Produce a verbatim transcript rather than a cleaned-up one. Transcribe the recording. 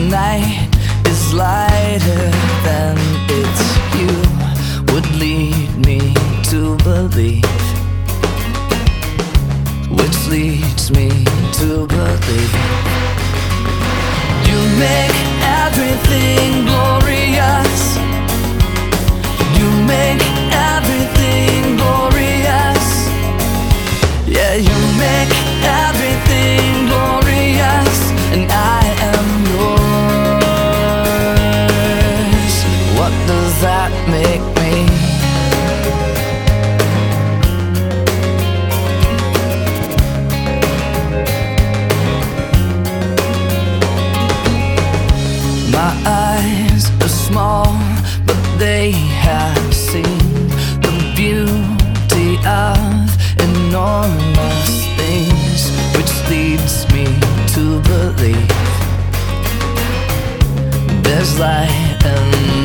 night is lighter than it's you would lead me to believe, which leads me to believe you make everything glorious. You make everything glorious. Yeah, you make everything glorious, and I am yours. What does that make me? My eyes are small, but they have seen the beauty of enormous things, which leads me to believe there's light and